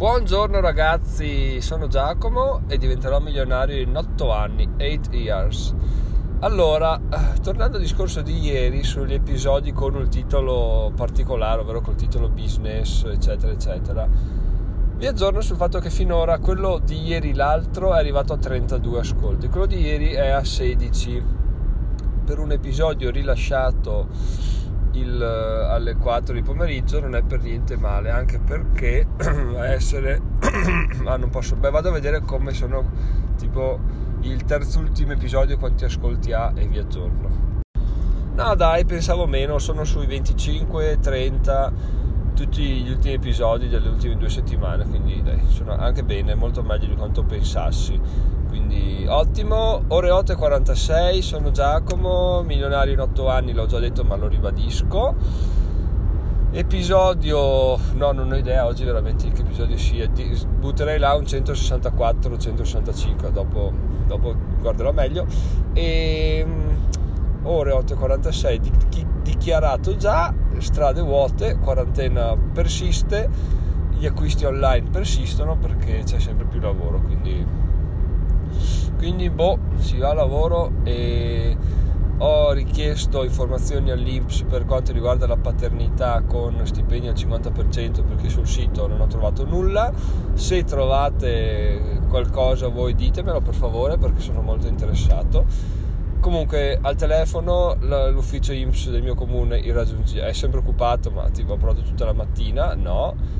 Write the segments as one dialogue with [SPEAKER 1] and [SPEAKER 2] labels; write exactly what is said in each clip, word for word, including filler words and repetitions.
[SPEAKER 1] Buongiorno ragazzi, sono Giacomo e diventerò milionario in otto anni, eight years. Allora, tornando al discorso di ieri sugli episodi con il titolo particolare, ovvero col titolo business, eccetera, eccetera, vi aggiorno sul fatto che finora quello di ieri, l'altro, è arrivato a trentadue ascolti, quello di ieri è a sedici, per un episodio rilasciato il, alle quattro di pomeriggio non è per niente male, anche perché a essere ah non posso beh vado a vedere come sono tipo il terzultimo episodio, quanti ascolti ha, e vi aggiorno. No dai, pensavo meno, sono sui venticinque trenta tutti gli ultimi episodi delle ultime due settimane, quindi dai, sono anche bene, molto meglio di quanto pensassi, quindi ottimo. Ore otto e quarantasei, sono Giacomo, milionario in otto anni, l'ho già detto ma lo ribadisco. Episodio, no non ho idea oggi veramente che episodio sia, butterei là un centosessantaquattro centosessantacinque, dopo, dopo guarderò meglio. E ore otto e quarantasei, di, di, dichiarato già, strade vuote, quarantena persiste, gli acquisti online persistono perché c'è sempre più lavoro, quindi quindi boh, si va a lavoro. E ho richiesto informazioni all'I N P S per quanto riguarda la paternità con stipendio al cinquanta per cento, perché sul sito non ho trovato nulla. Se trovate qualcosa voi ditemelo per favore, perché sono molto interessato. Comunque al telefono l'ufficio I N P S del mio comune irraggiungibile, è sempre occupato, ma tipo ho provato tutta la mattina, no.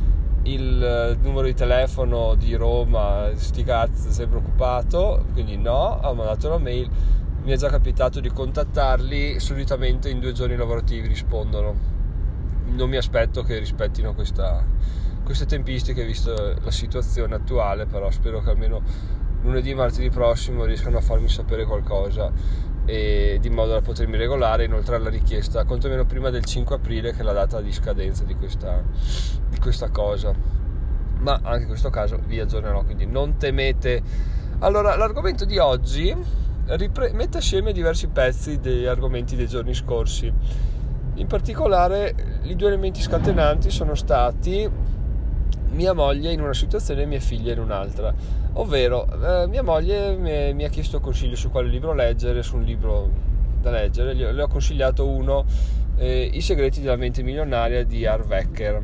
[SPEAKER 1] Il numero di telefono di Roma, sti cazzi, è sempre occupato, quindi no. Ho mandato una mail, mi è già capitato di contattarli, solitamente in due giorni lavorativi rispondono. Non mi aspetto che rispettino questa, queste tempistiche visto la situazione attuale, però spero che almeno lunedì, martedì prossimo riescano a farmi sapere qualcosa, e di modo da potermi regolare, inoltre alla richiesta quantomeno prima del cinque aprile, che è la data di scadenza di questa, di questa cosa, ma anche in questo caso vi aggiornerò, quindi non temete. Allora, l'argomento di oggi ripre- mette assieme diversi pezzi degli argomenti dei giorni scorsi. In particolare i due elementi scatenanti sono stati mia moglie in una situazione e mia figlia in un'altra, ovvero eh, mia moglie mi, mi ha chiesto consiglio su quale libro leggere, su un libro da leggere. Le, le ho consigliato uno, eh, I segreti della mente milionaria di Harv Eker,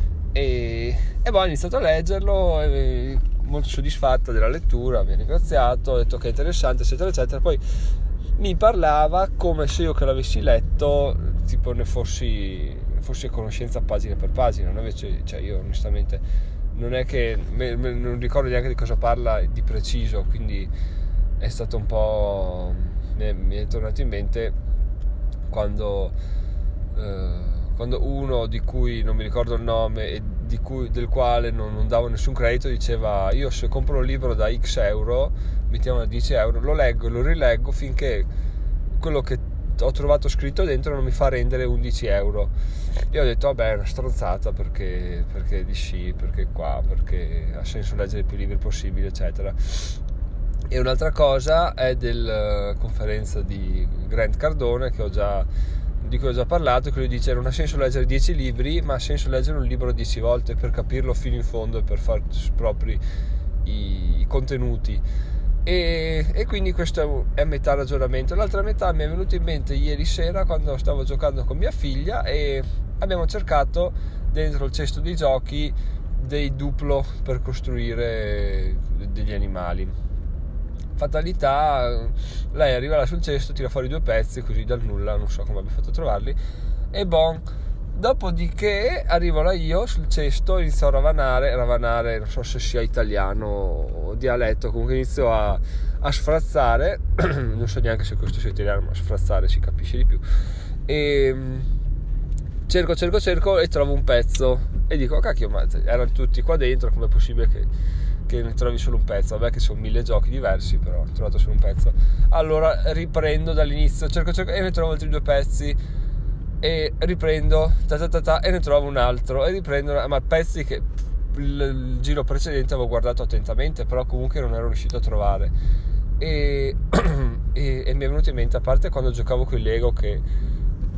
[SPEAKER 1] e, e poi ho iniziato a leggerlo, e, molto soddisfatta della lettura, mi ha ringraziato, ha detto che è interessante, eccetera eccetera. Poi mi parlava come se io che l'avessi letto tipo ne fossi fossi a conoscenza pagina per pagina, no? Invece, cioè, io onestamente non è che me, me, non ricordo neanche di cosa parla di preciso, quindi è stato un po' mi, mi è tornato in mente quando eh, quando uno di cui non mi ricordo il nome e di cui, del quale non, non davo nessun credito, diceva: io se compro un libro da X euro, mettiamo dieci euro, lo leggo e lo rileggo finché quello che ho trovato scritto dentro non mi fa rendere undici euro. Io ho detto vabbè, è una stronzata, perché perché di sì, perché qua, perché ha senso leggere più libri possibile, eccetera. E un'altra cosa è della conferenza di Grant Cardone, che ho già di cui ho già parlato, che lui dice: non ha senso leggere dieci libri, ma ha senso leggere un libro dieci volte per capirlo fino in fondo e per far propri i, i contenuti. E, e quindi questo è metà ragionamento. L'altra metà mi è venuta in mente ieri sera quando stavo giocando con mia figlia e abbiamo cercato dentro il cesto dei giochi dei duplo per costruire degli animali. Fatalità, lei arriva là sul cesto, tira fuori due pezzi così dal nulla, non so come abbia fatto a trovarli, e bon. Dopodiché arrivo là io sul cesto, inizio a ravanare, ravanare, non so se sia italiano o dialetto, comunque inizio a, a sfrazzare, non so neanche se questo sia italiano, ma sfrazzare si capisce di più, e cerco, cerco, cerco e trovo un pezzo, e dico, cacchio, ma erano tutti qua dentro, com'è possibile che, che ne trovi solo un pezzo? Vabbè che sono mille giochi diversi, però ho trovato solo un pezzo. Allora riprendo dall'inizio, cerco, cerco, e ne trovo altri due pezzi, e riprendo ta ta ta ta, e ne trovo un altro, e riprendo, ma pezzi che il, il giro precedente avevo guardato attentamente, però comunque non ero riuscito a trovare. E, e, e mi è venuto in mente, a parte quando giocavo con i Lego, che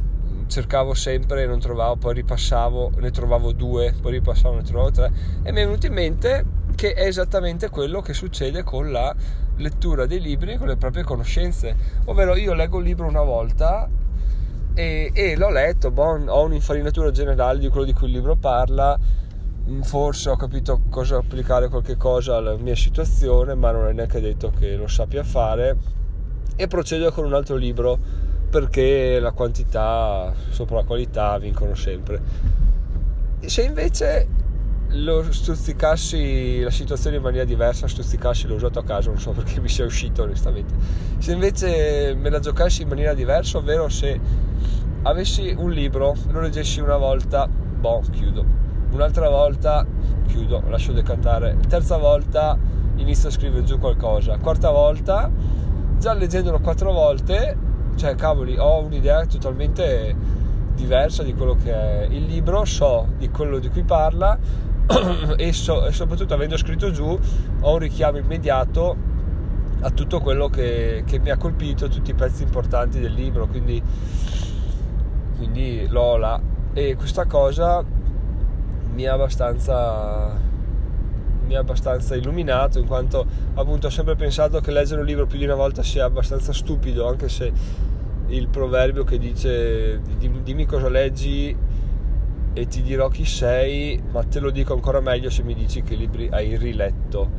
[SPEAKER 1] cercavo sempre e non trovavo, poi ripassavo, ne trovavo due, poi ripassavo, ne trovavo tre, e mi è venuto in mente che è esattamente quello che succede con la lettura dei libri, con le proprie conoscenze, ovvero io leggo un libro una volta e, e l'ho letto, bon, ho un'infarinatura generale di quello di cui il libro parla, forse ho capito cosa applicare qualche cosa alla mia situazione, ma non è neanche detto che lo sappia fare, e procedo con un altro libro, perché la quantità sopra la qualità vincono sempre. Se invece lo stuzzicassi la situazione in maniera diversa, stuzzicassi l'ho usato a caso, non so perché mi sia uscito onestamente, se invece me la giocassi in maniera diversa, ovvero se avessi un libro, lo leggessi una volta, boh, chiudo, un'altra volta chiudo, lascio decantare, terza volta inizio a scrivere giù qualcosa, quarta volta, già leggendolo quattro volte, cioè cavoli, ho un'idea totalmente diversa di quello che è il libro, so di quello di cui parla e, so, e soprattutto avendo scritto giù ho un richiamo immediato a tutto quello che, che mi ha colpito, tutti i pezzi importanti del libro, quindi, quindi l'ho là, e questa cosa mi ha abbastanza mi ha abbastanza illuminato, in quanto appunto ho sempre pensato che leggere un libro più di una volta sia abbastanza stupido, anche se il proverbio che dice dimmi cosa leggi e ti dirò chi sei, ma te lo dico ancora meglio se mi dici che libri hai riletto,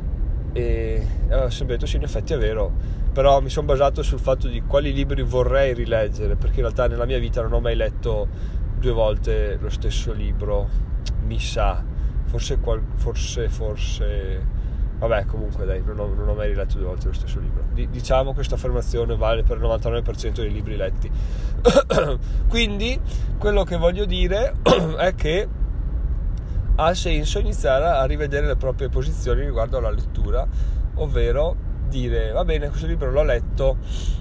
[SPEAKER 1] e ho sempre detto sì, in effetti è vero, però mi sono basato sul fatto di quali libri vorrei rileggere, perché in realtà nella mia vita non ho mai letto due volte lo stesso libro, mi sa, forse forse forse vabbè, comunque dai, non ho, non ho mai riletto due volte lo stesso libro. D- diciamo questa affermazione vale per il novantanove per cento dei libri letti. Quindi quello che voglio dire è che ha senso iniziare a rivedere le proprie posizioni riguardo alla lettura, ovvero dire va bene, questo libro l'ho letto,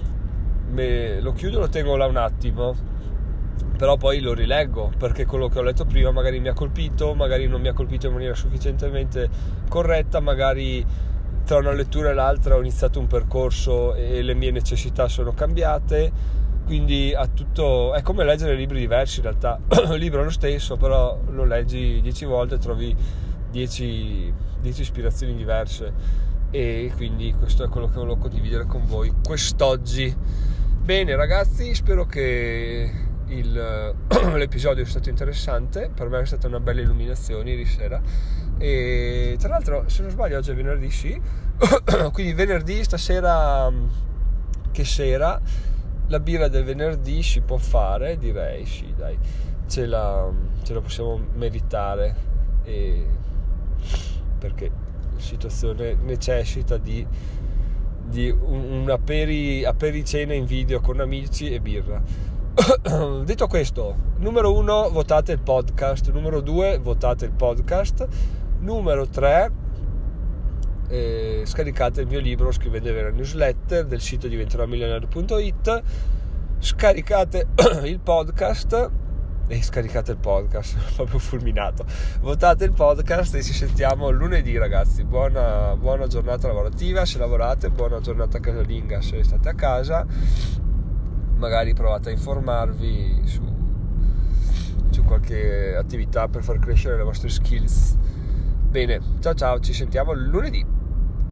[SPEAKER 1] me lo chiudo, lo tengo là un attimo, però poi lo rileggo, perché quello che ho letto prima magari mi ha colpito, magari non mi ha colpito in maniera sufficientemente corretta, magari tra una lettura e l'altra ho iniziato un percorso e le mie necessità sono cambiate, quindi ha tutto, è come leggere libri diversi in realtà. Il libro è lo stesso, però lo leggi dieci volte e trovi dieci, dieci ispirazioni diverse, e quindi questo è quello che volevo condividere con voi quest'oggi. Bene ragazzi, spero che Il, l'episodio è stato interessante, per me è stata una bella illuminazione ieri sera, e tra l'altro se non sbaglio oggi è venerdì, sì, quindi venerdì stasera, che sera, la birra del venerdì si può fare, direi, sì dai, ce la, ce la possiamo meritare, e perché la situazione necessita di, di un, un aperi, apericena in video con amici e birra. Detto questo, numero uno, votate il podcast, numero due, votate il podcast, numero tre, eh, scaricate il mio libro, scrivetevi alla newsletter del sito diventerò milionario punto it, scaricate il podcast e scaricate il podcast, proprio fulminato, votate il podcast e ci sentiamo lunedì ragazzi. Buona, buona giornata lavorativa se lavorate, buona giornata casalinga se state a casa, magari provate a informarvi su, su qualche attività per far crescere le vostre skills. Bene, ciao ciao, ci sentiamo lunedì.